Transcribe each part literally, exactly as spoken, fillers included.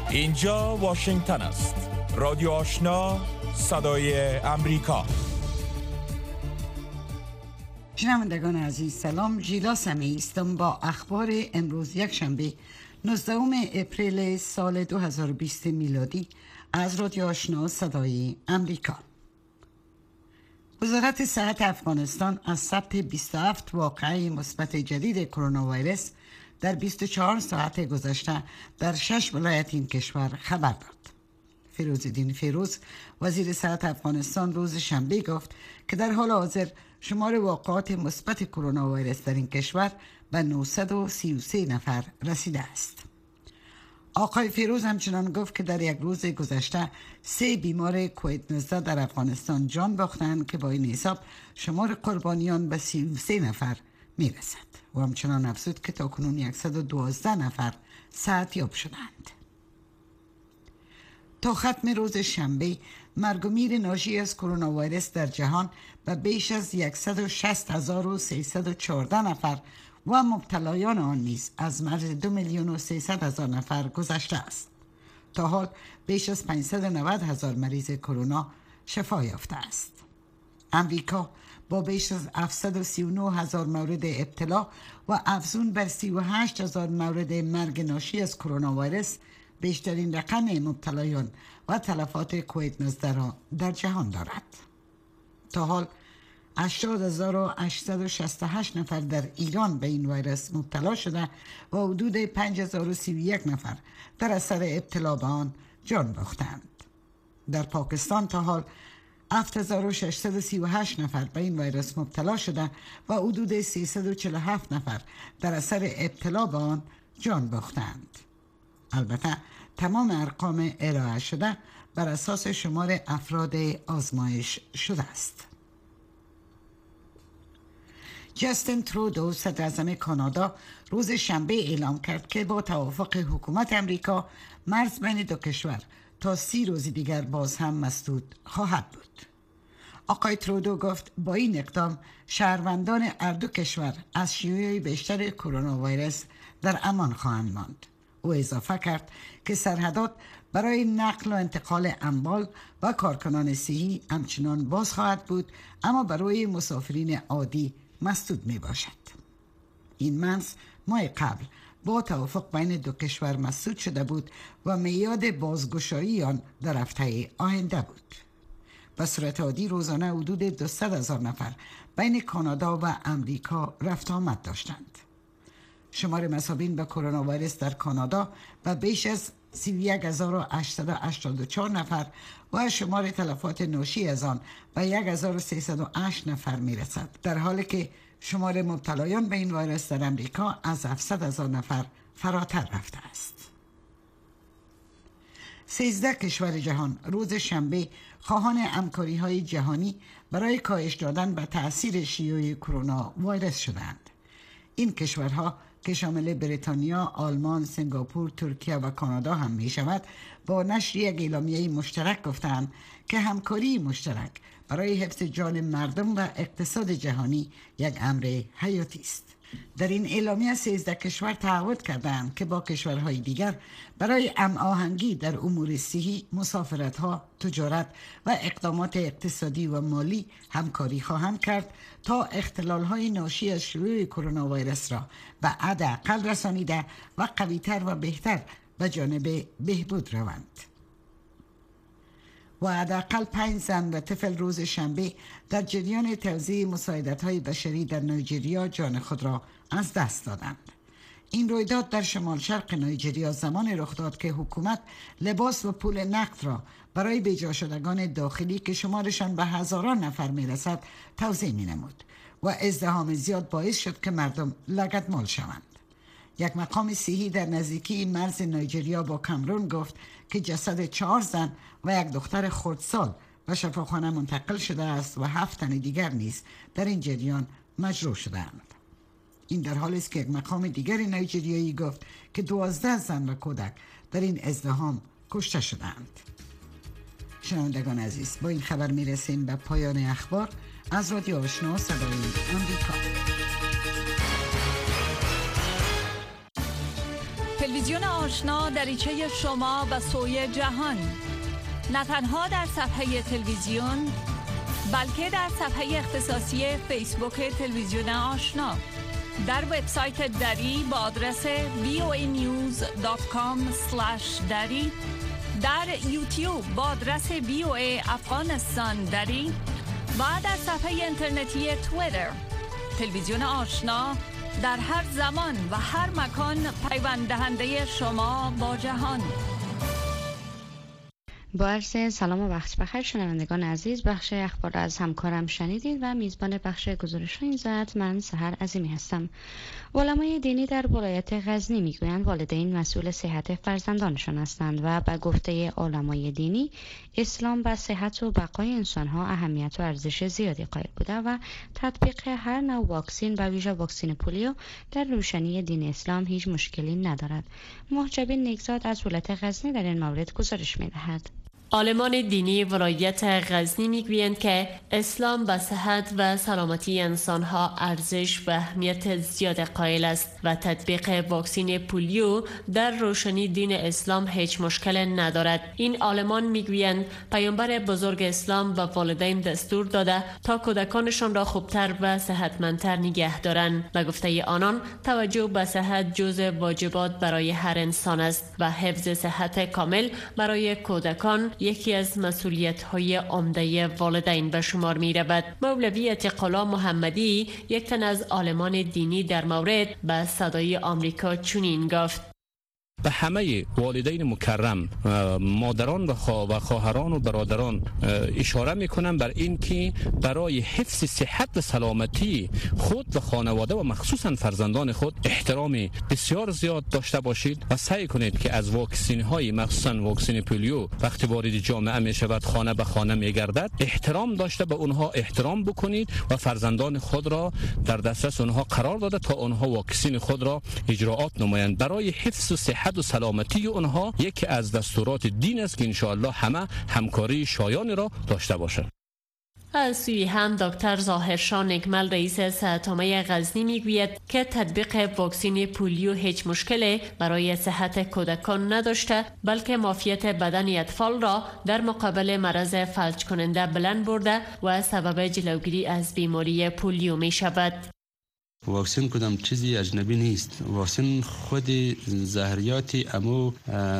اینجا واشنگتن است. رادیو آشنا، صدای امریکا. شنوندگان عزیز سلام، جیلا سمیع هستم با اخبار امروز یک شنبه نوزدهم اپریل سال دو هزار و بیست میلادی از رادیو آشنا صدای امریکا. وزارت صحت افغانستان از ثبت بیست و هفت واقعه مثبت جدید کرونا ویروس در بیست و چهار ساعت گذشته در شش ولایت این کشور خبر داد. فیروزالدین فیروز وزیر صحت افغانستان روز شنبه گفت که در حال حاضر شمار واقعات مثبت کرونا ویروس در این کشور به نهصد و سی و سه نفر رسیده است. آقای فیروز همچنان گفت که در یک روز گذشته سه بیمار کووید نوزده در افغانستان جان باختند که با این حساب شمار قربانیان به سی و سه نفر می رسد. و همچنان افزود که تاکنون صد و دوازده نفر صحتیاب شدند. تا ختم روز شنبه مرگ و میر ناشی از کرونا ویروس در جهان به بیش از صد و شصت هزار و سیصد و چهارده نفر و مبتلایان آن نیز از مرز دو میلیون و سیصد هزار نفر گذشته است. تا حال بیش از پانصد و نود هزار مریض کرونا شفا یافته است. امریکا با بیش از هفتصد و سی و نه هزار مورد ابتلا و افزون بر سی و هشت هزار مورد مرگ ناشی از کرونا ویروس بیشترین رقم مبتلایان و تلفات کووید نوزده را در جهان دارد. تا حال هشتاد هزار و هشتصد و شصت و هشت نفر در ایران به این ویروس مبتلا شده و حدود پنج هزار و سی و یک نفر در اثر ابتلا به آن جان باختند. در پاکستان تا حال هفت هزار و ششصد و سی و هشت نفر به این ویروس مبتلا شده و حدود سیصد و چهل و هفت نفر در اثر ابتلا به آن جان باختند. البته تمام ارقام ارائه شده بر اساس شمار افراد آزمایش شده است. جاستین ترودو صدر اعظم کانادا روز شنبه اعلام کرد که با توافق حکومت امریکا مرز بین دو کشور تا سی روز دیگر باز هم مسدود خواهد بود. آقای ترودو گفت با این اقدام شهروندان هر دو کشور از شیوع بیشتر کرونا ویروس در امان خواهند ماند. او اضافه کرد که سرحدات برای نقل و انتقال اموال و کارکنان صحی همچنان باز خواهد بود، اما برای مسافرین عادی مسدود می باشد. این مرز ماه قبل با توافق بین دو کشور مسدود شده بود و میعاد بازگشایی آن در هفته آینده بود. به صورت عادی روزانه حدود دویست هزار نفر بین کانادا و امریکا رفت آمد داشتند. شمار مصابین به کرونا ویروس در کانادا به بیش از سی و یک هزار و هشتصد و هشتاد و چهار نفر و شمار تلفات ناشی از آن به یک هزار و سیصد و هشت نفر می رسد، در حالی که شمار مبتلایان به این ویروس در امریکا از هفتصد هزار نفر فراتر رفته است. سیزده کشور جهان روز شنبه خواهان همکاری های جهانی برای کاهش دادن به تأثیر شیوع کرونا ویروس شدند. این کشورها که شامل بریتانیا، آلمان، سنگاپور، ترکیه و کانادا هم می شود با نشر یک اعلامیه مشترک گفتند که همکاری مشترک برای حفظ جان مردم و اقتصاد جهانی یک امر حیاتی است. در این اعلامیه سیزده کشور تعهد کردند که با کشورهای دیگر برای هماهنگی در امور صحی، مسافرت‌ها، تجارت و اقدامات اقتصادی و مالی همکاری خواهند کرد تا اختلال‌های ناشی از شیوع کرونا ویروس را به حداقل رسانیده و قوی‌تر و بهتر به جانب بهبود روند. و حداقل پنج زن و طفل روز شنبه در جریان توزیع مساعدت‌های بشری در نایجریا جان خود را از دست دادند. این رویداد در شمال شرق نایجریا زمان رخ داد که حکومت لباس و پول نقد را برای بیجا شدگان داخلی که شمارشان به هزاران نفر میرسد توزیع می‌نمود و ازدحام زیاد باعث شد که مردم لگدمال شوند. یک مقام صحی در نزدیکی مرز نایجریا با کامرون گفت که جسد چهار زن و یک دختر خردسال به شفاخانه منتقل شده است و هفت تن دیگر نیز در این جریان مجروح شدند. این در حالی است که یک مقام دیگر نایجریایی گفت که دوازده زن و کودک در این ازدحام کشته شدند. شنوندگان عزیز، با این خبر میرسیم به پایان اخبار از رادیو آشنا صدای امریکا. تلویزیون آشنا دریچه شما به سوی جهان، نه تنها در صفحه تلویزیون بلکه در صفحه اختصاصی فیسبوک تلویزیون آشنا، در وبسایت دری با آدرس وی او ای نیوز دات کام اسلش دری، در یوتیوب با آدرس وی او ای افغانستان دری و در صفحه اینترنتی توییتر. تلویزیون آشنا در هر زمان و هر مکان پیوند دهنده شما با جهان. با عرض سلام و وقت بخیر شنوندگان عزیز، بخش اخبار از همکارم شنیدید و میزبان بخش گزارش این ساعت من سحر عظیمی هستم. علمای دینی در ولایت غزنی میگویند والدین مسئول صحت فرزندانشان هستند و به گفته علمای دینی اسلام به صحت و بقای انسانها اهمیت و ارزش زیادی قائل بوده و تطبیق هر نوع واکسین به ویژه واکسن پولیو در روشنی دین اسلام هیچ مشکلی ندارد. محجبین نیکزاد از ولایت غزنی در این مورد گزارش میدهد. عالمان دینی ولایت غزنی میگویند که اسلام به صحت و سلامتی انسانها ارزش و اهمیت زیاد قائل است و تطبیق واکسن پولیو در روشنی دین اسلام هیچ مشکل ندارد. این عالمان میگویند پیامبر بزرگ اسلام و والدین دستور داده تا کودکانشان را خوبتر و صحتمندتر نگه دارند و گفته آنان توجه به صحت جزء واجبات برای هر انسان است و حفظ صحت کامل برای کودکان یکی از مسئولیت‌های عمده والدین به شمار می‌رود. مولوی عتیق‌الله محمدی، یک تن از عالمان دینی، در مورد به صدای آمریکا چنین گفت: به همه والدین مکرم، مادران و خواهران و برادران اشاره میکنم بر این که برای حفظ صحت و سلامتی خود و خانواده و مخصوصا فرزندان خود احترام بسیار زیاد داشته باشید و سعی کنید که از واکسن های مخصوصا واکسن پولیو وقتی وارد جامعه می شود، خانه به خانه می گردد، احترام داشته به اونها احترام بکنید و فرزندان خود را در دسترس اونها قرار داده تا اونها واکسن خود را اجراعات نمایند. برای حفظ و صحت و سلامتی اونها یکی از دستورات دین است که انشاءالله همه همکاری شایان را داشته باشند. از سوی هم دکتر ظاهرشاه نکمل رئیس صحت‌عامه غزنی میگوید که تطبیق واکسن پولیو هیچ مشکلی برای صحت کودکان نداشته، بلکه معافیت بدن اطفال را در مقابل مرض فلج کننده بلند برده و سبب جلوگیری از بیماری پولیو می شود. واکسن کدام چیزی اجنبی نیست. واکسن خود زهریات امو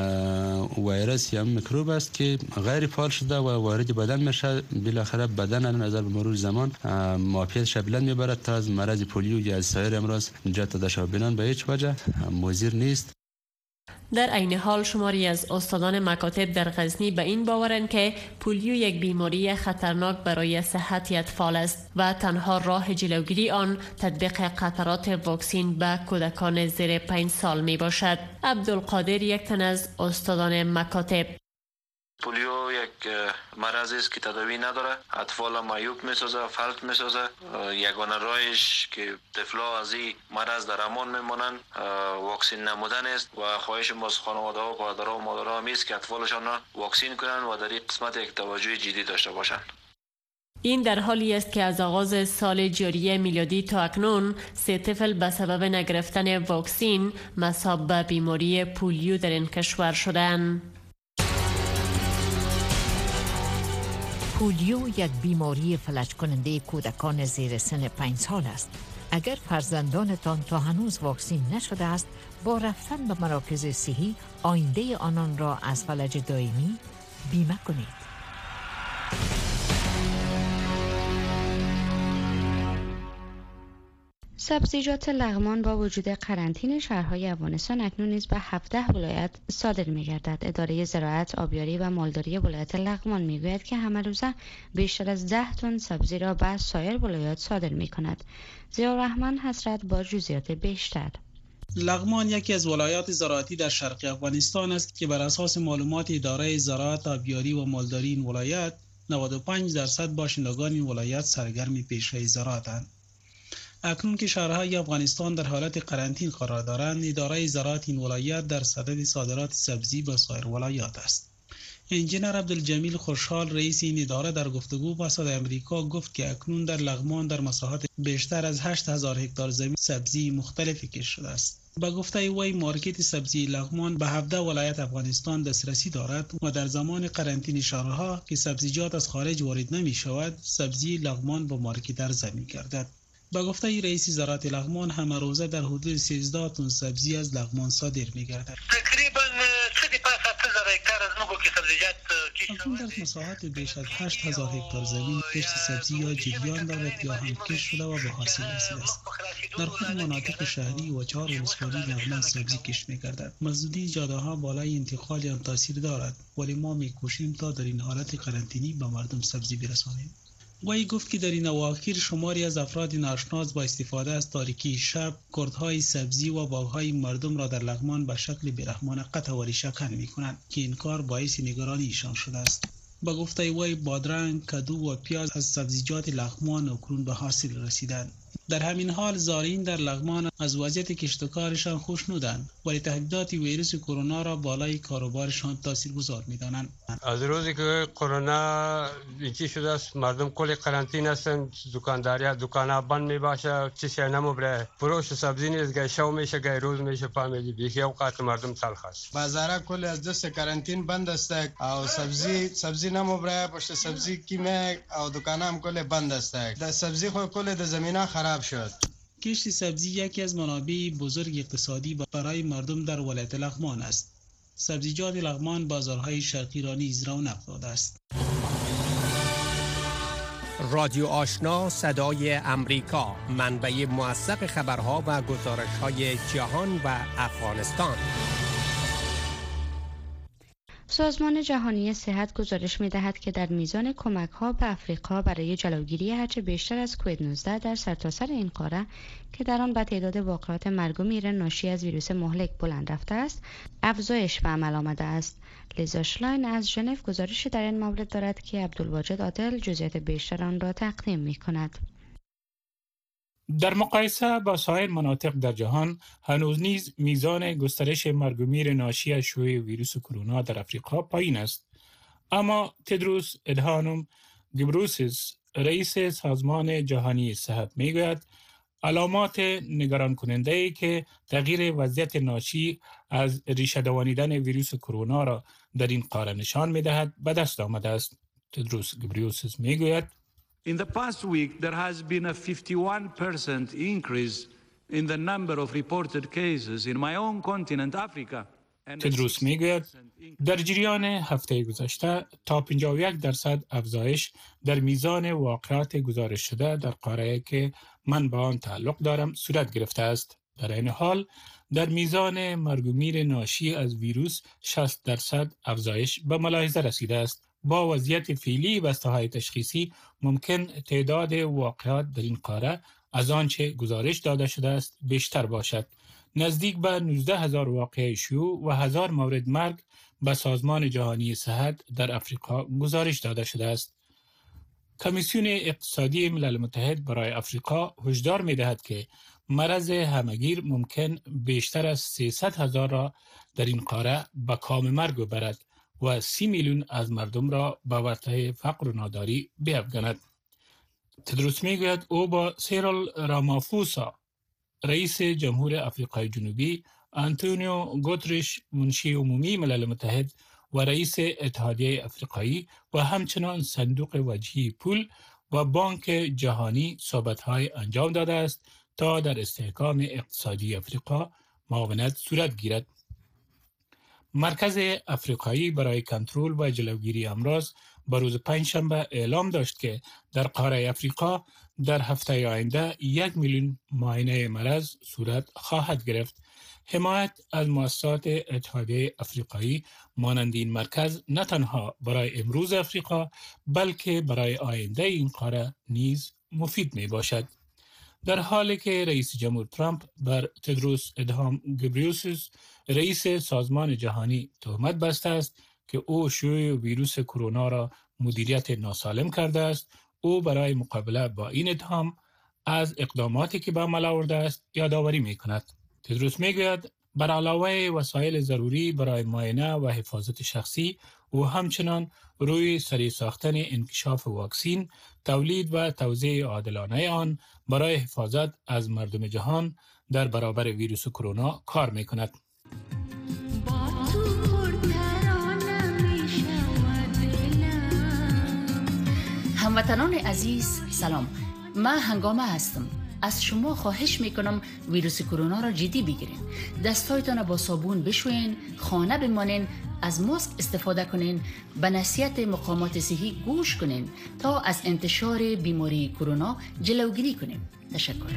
ویروس یا میکروب است که غیر فعال شده و وارد بدن میشه، بالاخره بدن از نظر به مرور زمان معافیتش بلند میبرد تا از مرض پولیو یا از سایر امراض نجات داده شود. بنان به هیچ وجه مضر نیست. در عین حال شماری از استادان مکاتب در غزنی به این باورند که پولیو یک بیماری خطرناک برای صحت اطفال است و تنها راه جلوگیری آن تطبیق قطرات واکسن به کودکان زیر پنج سال می باشد. عبدالقادر، یک تن از استادان مکاتب: پولیو یک مرض است که تداوی نداره، اطفال معیوب میسازه، فلج میسازه. یگانه راهش که طفلا از این مرض در امان میمونن واکسن نمودن است و خواهش ما از خانواده ها و پدرها و مادرها هم است که اطفالشان را واکسن کنن و در این قسمت یک توجه جدی داشته باشند. این در حالی است که از آغاز سال جاری میلادی تا اکنون سه طفل به سبب نگرفتن واکسن مصاب به بیماری پولیو در این کشور شدند. پولیو یک بیماری فلج کننده کودکان زیر سن پنج سال است. اگر فرزندانتان تا هنوز واکسن نشده است، با رفتن به مراکز صحی آینده آنان را از فلج دائمی بیمه کنید. سبزیجات لغمان با وجود قرنطینه شهرهای افغانستان اکنون نیز به هفده ولایت صادر می‌گردد. اداره زراعت، آبیاری و مالداری ولایت لغمان می‌گوید که همه روزه بیشتر از ده تن سبزی را به سایر ولایات صادر می‌کند. ضیاءالرحمن حسرت با جزئیات بیشتر. لغمان یکی از ولایات زراعتی در شرق افغانستان است که بر اساس معلومات اداره زراعت، آبیاری و مالداری این ولایت نود و پنج درصد باشندگان این ولایت سرگرم پیشه زراعتند. اکنون که شهرهای افغانستان در حالت قرنطین قرار دارند، اداره زراعت این ولایت در صدد صادرات سبزی به سایر ولایات است. انجینر عبدالجمیل خوشحال رئیس این اداره در گفتگو با صدای امریکا گفت که اکنون در لغمان در مساحت بیشتر از هشت هزار هکتار زمین سبزی مختلفی کشت شده است. با گفته وی مارکت سبزی لغمان به هفده ولایت افغانستان دسترسی دارد و در زمان قرنطینه شهرها که سبزیجات از خارج وارد نمی شود، سبزی لغمان به مارکت عرضه می گردد. با گفته رئیس زراعت لغمان، همه روزه در حدود سیزده تن سبزی از لغمان صادر می گردد. تقریبا سه پاس هفت هزار هکتار از مگو که سبزیجات اکنون در مساحت بیش از هشت هزار هکتار زمین کشت سبزی یا جریان دارد یا هم کشت شده و به حاصل رسیده است. در خود مناطق شهری و چهار ولسوالی لغمان سبزی کشت می گردد. مسدودی جاده ها بالای انتقال آن تاثیر دارد، ولی ما می کوشیم تا در این حالت قرنطینی به مردم سبزی برسانیم. وی گفت که در این اواخر شماری از افراد ناشناس با استفاده از تاریکی شب کردهای سبزی و باغهای مردم را در لغمان به شکل بیرحمانه قطع و ریشه کن می کنند که این کار باعث نگرانی ایشان شده است. با گفته وی بادرنگ، کدو و پیاز از سبزیجات لغمان اکنون به حاصل رسیدند. در همین حال زارعین در لغمان از وضعیت کشتکارشان خوشنودند، ولی تهدیدات ویروس کرونا را بالای کاروبارشان تاثیرگذار می‌دانند. از روزی که کرونا چی شده است، مردم کلی قرنطینه هستند، دکانداری دکانا بند میباشه، چیزی نمیبره، فروش سبزی نیست، گاهی شب میشه، گاهی روز میشه، فهمیدی بیخی اوقات مردم تلخ است. بازارا کلی از دست قرنطین بند است او سبزی سبزی نمیبره، پشت سبزی کیمه او دکانا هم کلی بند است. در سبزی خو کلی در زمینه خراب شد. کشت سبزی یکی از منابع بزرگ اقتصادی برای مردم در ولایت لغمان است. سبزیجات لغمان بازارهای شرقی را نیز رونق داده است. رادیو آشنا صدای امریکا، منبع موثق خبرها و گزارش‌های جهان و افغانستان. سازمان جهانی صحت گزارش می‌دهد که در میزان کمک‌ها به افریقا برای جلوگیری هرچه بیشتر از کووید نوزده در سرتاسر این قاره که در آن به تعداد واقعات مرگ و میر ناشی از ویروس مهلک بلند رفته است، افزایش به عمل آمده است. لیزا شلاین از ژنو گزارشی در این مورد دارد که عبدالواجد عادل جزئیات بیشتر آن را تقدیم می‌کند. در مقایسه با سایر مناطق در جهان، هنوز نیز میزان گسترش مرگ و میر ناشی از شیوع ویروس کرونا در افریقا پایین است. اما تدروس ادهانوم گبروسیس، رئیس سازمان جهانی صحت میگوید علامات نگران کننده ای که تغییر وضعیت ناشی از ریشه دوانیدن ویروس کرونا را در این قاره نشان میدهد به دست آمده است. تدروس گبریوسیس میگوید In the past week, there has been a fifty-one percent increase in the number of reported cases in my own continent, Africa. تدروس میگوید در جریان هفته گذشته تا پنجاه و یک درصد افزایش در میزان واقعات گزارش شده در قاره که من به آن تعلق دارم صورت گرفته است. در این حال در میزان مرگ و میر ناشی از ویروس شصت درصد افزایش به ملاحظه رسیده است. با وضعیت فعلی بسته‌های تشخیصی ممکن تعداد واقعات در این قاره از آنچه گزارش داده شده است بیشتر باشد. نزدیک به نوزده هزار واقعه شیوع و هزار مورد مرگ به سازمان جهانی صحت در افریقا گزارش داده شده است. کمیسیون اقتصادی ملل متحد برای افریقا هشدار می‌دهد که مرض همه‌گیر ممکن بیشتر از سیصد هزار را در این قاره به کام مرگ ببرد و سی میلیون از مردم را به ورطه فقر و ناداری بیفگند. تدروس میگوید او با سیرل رامافوسا، رئیس جمهور افریقای جنوبی، آنتونیو گوترش منشی عمومی ملل متحد و رئیس اتحادیه افریقایی و همچنان صندوق وجهی پول و بانک جهانی صحبت‌های انجام داده است تا در استحکام اقتصادی افریقا معاونت صورت گیرد. مرکز افریقایی برای کنترل و جلوگیری امراض به روز پنجشنبه اعلام داشت که در قاره افریقا در هفته آینده یک میلیون معاینه مرض صورت خواهد گرفت. حمایت از مؤسسات اتحادیه افریقایی مانند این مرکز نه تنها برای امروز افریقا بلکه برای آینده این قاره نیز مفید می باشد. در حالی که رئیس جمهور ترامپ بر تدروس ادهام گبریوسیس، رئیس سازمان جهانی، تهمت بسته است که او شیوع ویروس کرونا را مدیریت ناسالم کرده است، او برای مقابله با این اتهام از اقداماتی که به عمل آورده است یادآوری می کند. تدروس می گوید بر علاوه وسایل ضروری برای معاینه و حفاظت شخصی، او همچنان روی سریع ساختن انکشاف واکسین، تولید و توزیع عادلانه آن برای حفاظت از مردم جهان در برابر ویروس کرونا کار میکند. هموطنان عزیز سلام، من هنگامه هستم. از شما خواهش میکنم ویروس کرونا را جدی بگیرین. دستایتان با صابون بشوین، خانه بمانین، از ماسک استفاده کنین، به نصیحت مقامات صحی گوش کنین تا از انتشار بیماری کرونا جلوگیری کنیم. تشکر.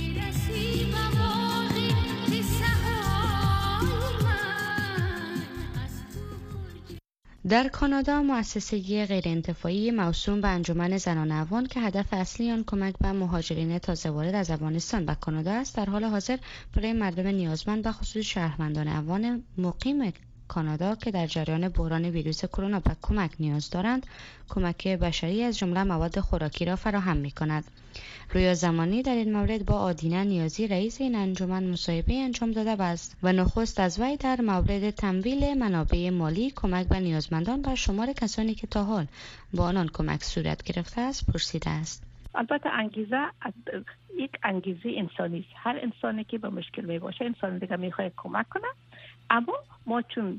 در کانادا مؤسسه غیرانتفاعی موسوم به انجمن زنان افغان که هدف اصلی آن کمک به مهاجرین تازه وارد از افغانستان به کانادا است، در حال حاضر برای مردم نیازمند به خصوص شهروندان افغان مقیم کانادا که در جریان بحران ویروس کرونا به کمک نیاز دارند، کمک بشری از جمله مواد خوراکی را فراهم می‌کند. رویا زمانی در این مورد با آدینه نیازی رئیس این انجمن مصاحبه انجام داده است و نخست از وی در مورد تمویل منابع مالی کمک به نیازمندان و شمار کسانی که تا حال با آنان کمک صورت گرفته است پرسیده است. البته انگیزه یک انگیزه انسانی است. هر انسانی که با مشکل می باشه انسان دیگه میخواد کمک کنه، اما ما چون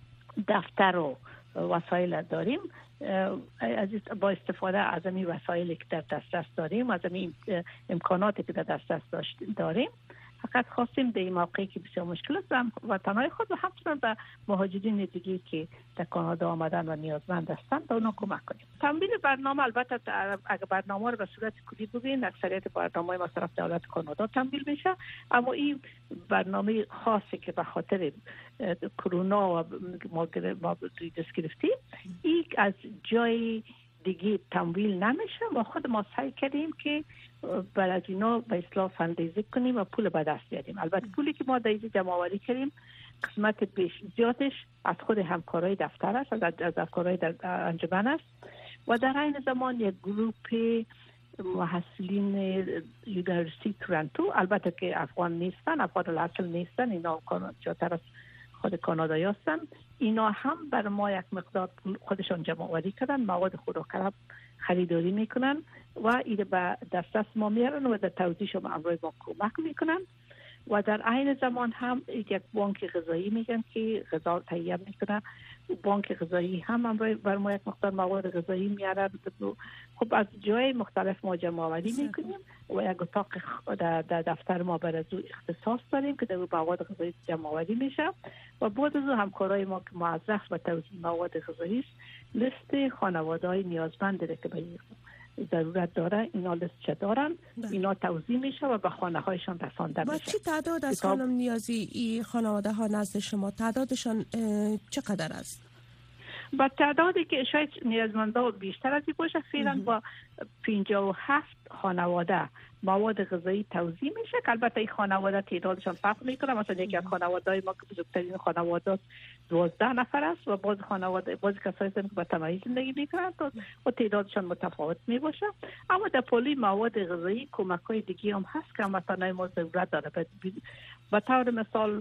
دفتر و وسایل داریم، از با استفاده از این وسایلی که در دسترس داریم، از این امکاناتی که در دسترس داریم، فقط خواستیم در این موقعی که بسیار مشکل است وطنهای خود و همچنان به مهاجرین دیگه که در کانادا آمدن و نیازمند هستند به اونا کمک کنیم. تمویل برنامه، البته اگر برنامه رو به صورت کلی ببینید، اکثریت برنامه‌های ما طرف دولت کانادا تمویل میشه، اما این برنامه خاصی که به خاطر کرونا و ما ما دست گرفتیم، این از جای دیگه تمویل نمیشه. ما خود ما سعی کردیم که برای اینا به اصلاح فندیزی کنیم و پول به دست بیاریم. البته پولی که ما در اینجا جمع آوری کردیم قسمت بیش زیادش از خود همکارای دفتر است، از همکارای در انجمن است و در این زمان یک گروپ محصلین یونیورسیتی تورنتو، البته که افغان نیستن، افغان الاصل نیستن، اینا جاتر از خود کانادایی هستن، اینا هم بر ما یک مقدار خودشان جمع آوری کردن، مواد خوراکی خریداری میکنن و ایده به دسترس ما میارن و در توزیعش ما امروز ما کمک میکنن و در عین زمان هم یک بانک غذایی میگن که غذا تهیه میکنه. بانک غذایی هم امروز بر ما یک مقدار مواد غذایی میارن. خب از جای مختلف ما جمع آوری میکنیم و یک اتاق در دفتر ما بر از او اختصاص داریم که در مواد غذایی جمع آوری میشه و بعد از او همکارای ما که موظف به توزیع مواد غذایی است، لیست خانواده‌های نیازمند که به ضرورت داره اینا لیست چه دارن، اینا توزیع میشه و به خانه هایشان رسانده میشه. با چی تعداد از خانم نیازی این خانواده ها نزد شما تعدادشان چقدر است؟ با تعدادی که شاید نیازمندا بیشتر از این باشه، فعلا با پنجاه و هفت خانواده مواد غذایی توزیع میشه که البته این خانواده تعدادشان فرق میکنه. مثلا یکی از خانواده‌های ما که بزرگترین خانواده دوازده نفر است و بعض خانواده بعض کسایی هستند که با تنهایی زندگی میکنند و تعدادشان متفاوت میباشه. اما در پلی مواد غذایی کمک‌های دیگه هم هست که مثلا ما ضرورت داره. به طور مثال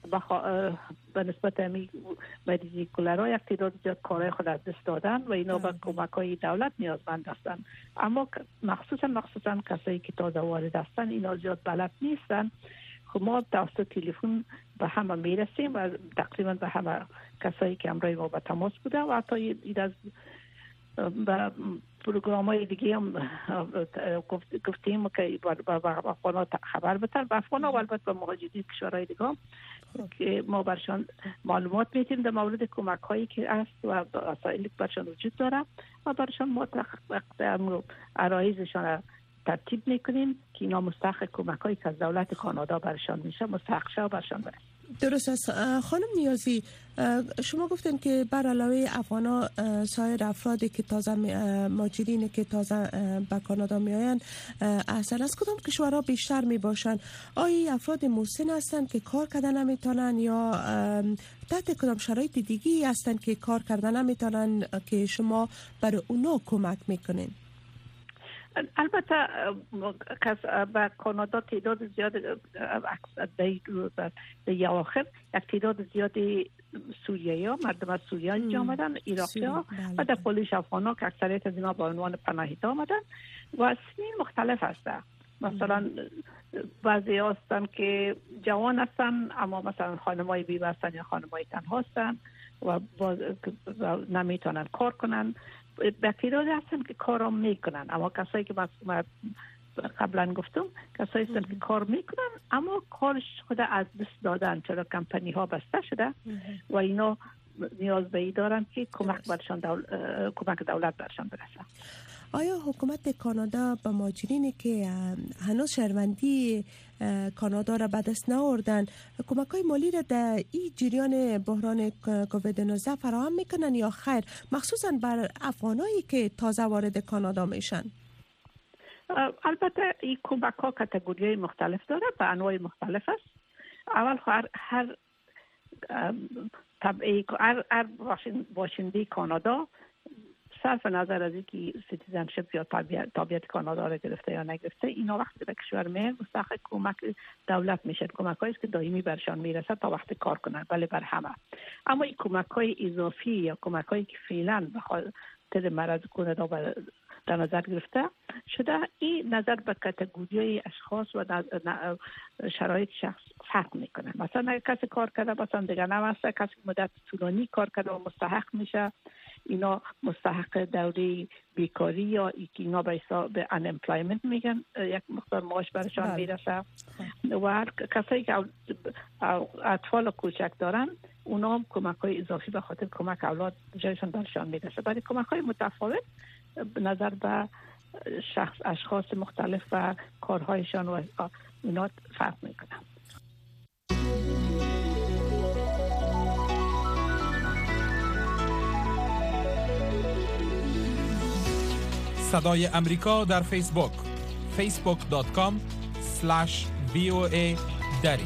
به نسبت امی مریضی کولرا یک تعداد زیاد کارهای خود از دست دادن و اینا به کمک‌های دولت نیازمند هستند، اما مخصوصا مخصوصا کسایی که تازه وارد هستند اینا زیاد بلد نیستن. خب ما توسط تلفن به همه میرسیم و تقریبا به همه کسایی که امروز ما به تماس بوده و حتی این از به پروگرام‌های دیگه هم گفتیم که به افغان‌ها خبر بتن، به افغان‌ها و البته به مهاجرین کشورهای دیگه که ما برشان معلومات میتیم در مورد کمک‌هایی که است و وسایلی که برشان وجود داره و برشان ما عرایزشان ترتیب میکنیم که اینا مستحق کمک‌هایی که از دولت کانادا برشان میشه مستحق شه و برشان برسه. درست است. خانم نیازی، شما گفتین که بر علاوه افغانا سایر افرادی که تازه مهاجرین که تازه به کانادا میآیند اصلا از کدام کشورها بیشتر می باشند؟ آیا افراد مسن هستند که کار کردن نمیتونن یا تحت کدام شرایط دیگی هستند که کار کردن نمیتونن که شما برای اونا کمک میکنین؟ البته به کانادا تعداد زیاد در آخر یک تعداد زیادی سوریایی ها، مردم از سوریه اینجا آمدن، عراقی ها و در پولیش افغان ها که اکثریت از اینا با عنوان پناهنده آمدن و سنین مختلف هسته. مثلا بعضی هستن که جوان هستن اما مثلا خانمای بیوه هستن یا خانمای تنها هستن و, و نمیتونن کار کنن. بکیرایی هستن که کارام میکنن اما کسایی که من قبلا گفتم کسایی هستن که کار میکنن اما کارش خود از دست دادن چرا کمپانی ها بسته شده و اینا نیاز به ای دارن که کمک برشان دول... کمک دولت برشان برسه. آیا حکومت کانادا به مهاجرینی که هنوز شهروندی کانادا را به دست نآوردن کمک‌های مالی را در این جریان بحران کووید نوزده فراهم میکنن یا خیر، مخصوصا بر افغانایی که تازه وارد کانادا میشن؟ البته این کمک ها کاتگوری مختلف داره، به انواع مختلف است. اول هر هر طبعی هر هر باشنده کانادا صرف نظر از اینکه سیتیزنشپ یا تابعیت کانادا را گرفته یا نگرفته، اینا وقتی به کشور میان مستحق کمک دولت میشن. کمک هایی که دائمی برشان میرسه تا وقتی کار کنن، ولی بر همه. اما این کمک های اضافی یا کمک هایی که فعلا به خاطر مرض کانادا در نظر گرفته شده، این نظر به کاتگوری اشخاص و شرایط شخص فرق میکنه. مثلا اگر کسی کار کرده مثلا دیگه نمیسته، کسی مدت طولانی کار کرده و مستحق میشه، اینا مستحق دوره بیکاری یا اینا به حساب unemployment میگن، یک مقدار معاش برشان میرسه. و کسایی که اطفال کوچک دارن اونا هم کمک های اضافی به خاطر کمک اولاد جایشان برشان میرسه. برای کمک های متفاوت نظر به شخص اشخاص مختلف و کارهایشان و اینا فرق میکنه. صدای امریکا در فیسبوک فیسبوک دات کام اسلش وی او ای دری.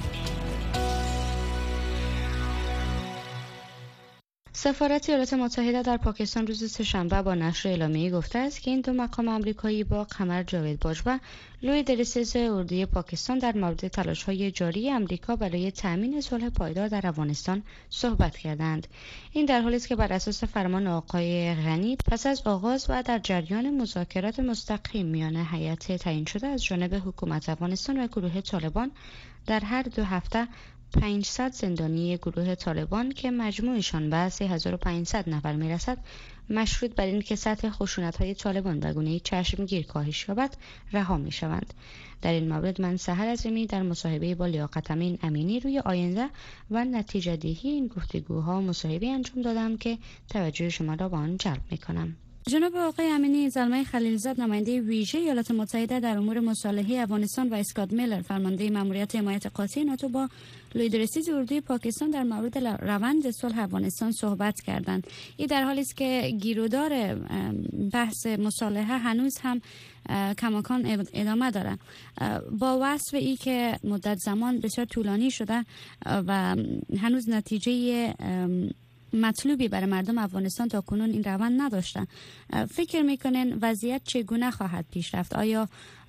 سفارت ایالات متحده در پاکستان روز سه‌شنبه با نشر اعلامیه‌ای گفته است که این دو مقام آمریکایی با قمر جاوید باج و لوی درسز اردوی پاکستان در مورد تلاش‌های جاری آمریکا برای تأمین صلح پایدار در افغانستان صحبت کردند. این در حالی است که بر اساس فرمان آقای غنی پس از آغاز و در جریان مذاکرات مستقیم میان هیئت تعیین شده از جانب حکومت افغانستان و گروه طالبان در هر دو هفته پانصد زندانی گروه طالبان که مجموعشان به سه هزار و پانصد نفر میرسد، مشروط بر این که سطح خشونت‌های طالبان به گونه‌ای چشمگیر کاهش یابد رها می‌شوند. در این مورد من سحر عظیمی در مصاحبه با لیاقت امین امینی روی آینده و نتیجه دهی این گفتگوها مصاحبه انجام دادم که توجه شما را به آن جلب می‌کنم. جناب آقای امینی، زلمه خلیلزاد نماینده ویژه ایالات متحده در امور مصالحه افغانستان و اسکات میلر فرمانده ماموریت حمایت قاطع ناتو با لوی رئیس اردوی پاکستان در مورد روند صلح افغانستان صحبت کردند. این در حالی است که گیرودار بحث مصالحه هنوز هم کماکان ادامه داره. با وصف ای که مدت زمان بسیار طولانی شده و هنوز نتیجه مطلوبی برای مردم افغانستان تا کنون این روند نداشتن، فکر میکنین وضعیت چگونه خواهد پیش رفت؟ آیا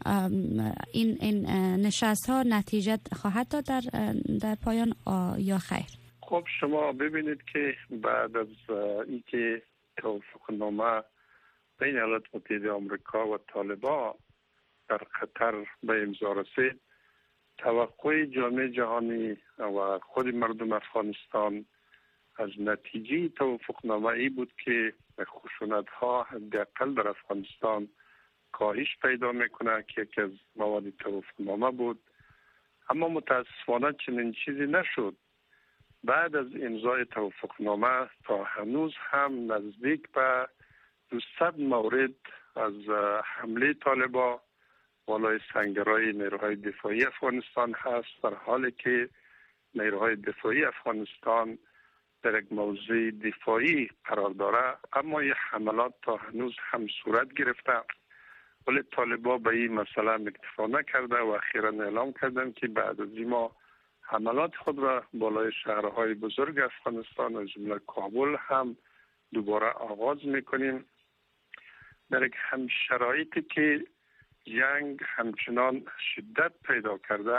این این نشست ها نتیجه خواهد داد در در پایان یا خیر؟ خب شما ببینید که بعد از اینکه توافقنامه بین ایالات متحده آمریکا و طالبان در قطر به امضا رسید، توقع جامعه جهانی و خود مردم افغانستان از نتیجه توافقنامه ای بود که خشونت ها حداقل در افغانستان کاهش پیدا میکنه که یکی از مواد توافقنامه بود. اما متاسفانه چنین چیزی نشد. بعد از امضای توافقنامه تا هنوز هم نزدیک به دویست مورد از حمله طالبان بالای سنگرهای نیروهای دفاعی افغانستان هست، در حالی که نیروهای دفاعی افغانستان در یک موضوع دفاعی قرار داره، اما این حملات تا هنوز هم صورت گرفته. ولی طالبان به این مسئله اکتفا نکرده و اخیراً اعلام کردند که بعد از این ما حملات خود را بالای شهرهای بزرگ افغانستان از جمله کابل هم دوباره آغاز میکنیم. در یک هم شرایطی که جنگ همچنان شدت پیدا کرده،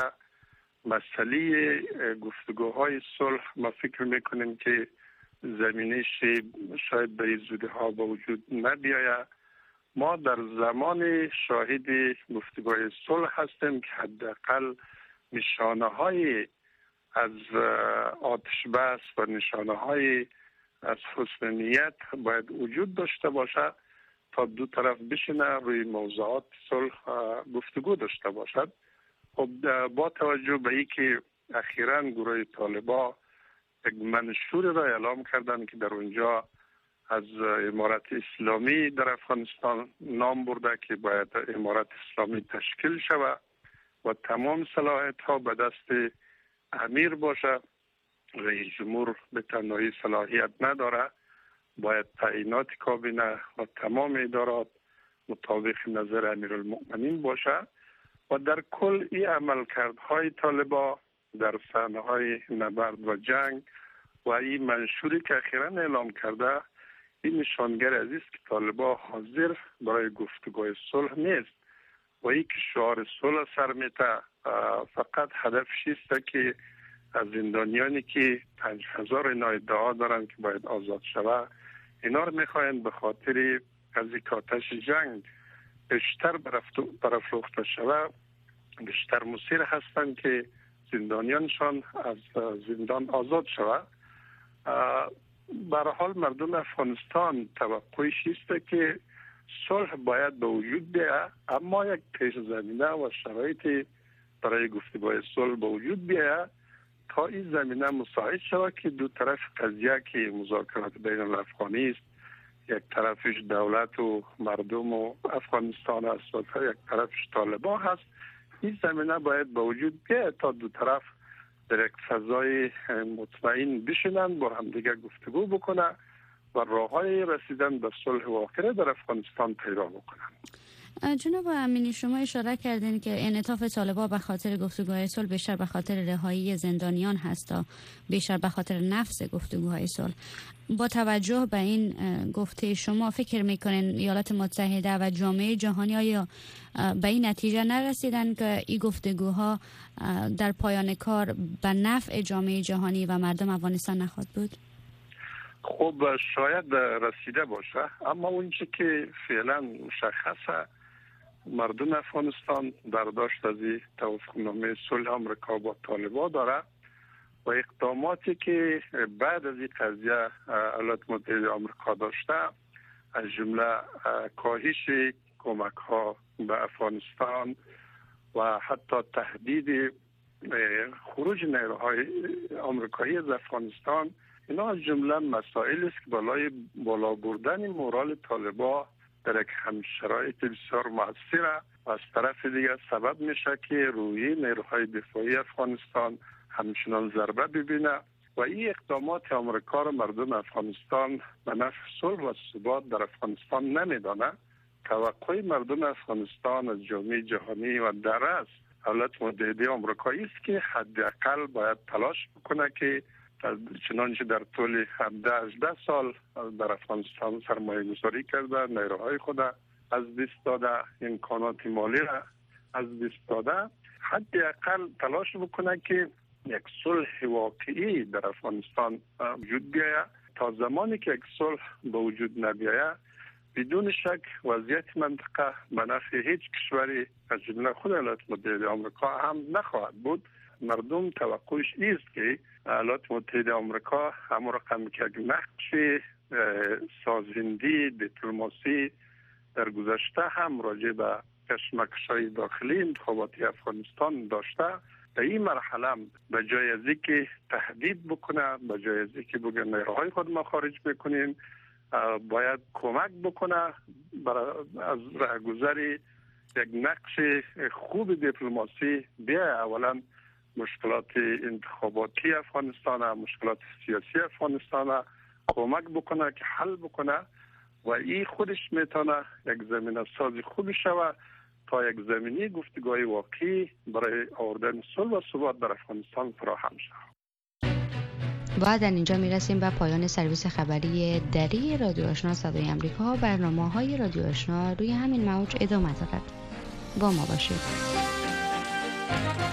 مسئله گفتگوهای صلح ما فکر میکنیم که زمینش شاید به زودی ها با وجود نبیاید ما در زمان شاهد گفتگوهای صلح هستیم که حداقل نشانه های از آتش بس و نشانه های از حسن نیت باید وجود داشته باشه تا دو طرف بشینه روی موضوعات صلح گفتگو داشته باشد. خب با توجه به اینکه اخیراً گروه طالبان یک منشور را اعلام کردند که در اونجا از امارت اسلامی در افغانستان نام برده که باید امارت اسلامی تشکیل شود و تمام صلاحیت ها به دست امیر باشه. رئیس جمهور به تنهایی صلاحیت نداره، باید تعیینات کابینه و تمام ادارات مطابق نظر امیرالمؤمنین باشه و در کل این عملکردهای طالبان در صحنه‌های نبرد و جنگ و این منشوری که اخیراً اعلام کرده این نشانگر عزیز که طالبان حاضر برای گفتگوی صلح نیست و این که شعار صلح سر میته فقط هدفش است که از زندانیانی که پنج هزار اینا ادعا دارن که باید آزاد شود اینا رو میخواین به خاطر از یک آتش جنگ بیشتر برافروخته شود، بیشتر مصیر هستن که زندانیانشان از زندان آزاد شود. به هر حال مردم افغانستان توقعش است که صلح باید به وجود بیاید، اما یک پیش زمینه و شرایط برای گفتگوی صلح به وجود بیاید تا این زمینه مساعد شود که دو طرف قضیه که مذاکرات بین الافغانی است، یک طرفش دولت و مردم و افغانستان است و یک طرفش طالبان هست، این زمینه باید به وجود بیاید تا دو طرف در یک فضای مطمئن بشینن با هم دیگه گفتگو بکنن و راههای رسیدن به صلح واقعی در افغانستان پیدا بکنن. جناب امینی، شما اشاره کردین که انعطاف طالبان به خاطر گفتگوهای صلح بیشتر به خاطر رهایی زندانیان هست تا بیشتر به خاطر نفس گفتگوهای صلح. با توجه به این گفته شما فکر میکنین ایالات متحده و جامعه جهانی آیا به این نتیجه نرسیدن که این گفتگوها در پایان کار به نفع جامعه جهانی و مردم افغانستان نخواهد بود؟ خب شاید رسیده باشه، اما اونچه که فعلا مشخصه مردم افغانستان برداشت از توافقنامه صلح آمریکا با طالبان داره و اقداماتی که بعد از این قضیه ایالات متحده آمریکا داشته از جمله کاهش کمک ها به افغانستان و حتی تهدید خروج نیروهای آمریکایی از افغانستان، اینا از جمله مسائل است که بالای بالا بردن مورال طالبان در یک همشرایط بسیار مؤثره و از طرف دیگر سبب میشه که روی نیروهای دفاعی افغانستان همچنان ضربه ببینه و این اقدامات آمریکا را مردم افغانستان به نفع صلح و ثبات در افغانستان نمیدانه. توقع مردم افغانستان از جامعه جهانی و در از ایالات متحده آمریکایی است که حداقل باید تلاش بکنه که چنانچه در طول هفده هجده سال در افغانستان سرمایه گذاری کرده، نیروهای خود از دست داده، امکانات مالی را از دست داده، حداقل تلاش بکنه که یک صلح واقعی در افغانستان وجود بیاید. تا زمانی که یک صلح به وجود نبیاید بدون شک وضعیت منطقه به نفع هیچ کشوری از جمله خود ایالات متحده آمریکا هم نخواهد بود. مردم توقعش است که ایالات متحده آمریکا هم رقم که یک نقش سازندی دیپلماسی در گذشته هم راجع به کشمکش‌های داخلی انتخاباتی افغانستان داشته، در این مرحله به جای از اینکه تهدید بکنه، به جای از اینکه بگه نیروهای خود ما خارج میکنیم، باید کمک بکنه برای از راهگذر یک نقش خوب دیپلماسی بیا اولا مشکلات انتخاباتی افغانستان، مشکلات سیاسی افغانستان کمک بکنه که حل بکنه و این خودش میتونه یک زمینه سازی خوب شود تا یک زمینی گفتگوی واقعی برای آوردن صلح و ثبات در افغانستان فراهم شود. و در اینجا میرسیم به پایان سرویس خبری دری رادیو آشنا صدای آمریکا. برنامه های رادیو آشنا روی همین موج ادامه دارد. با ما باشید.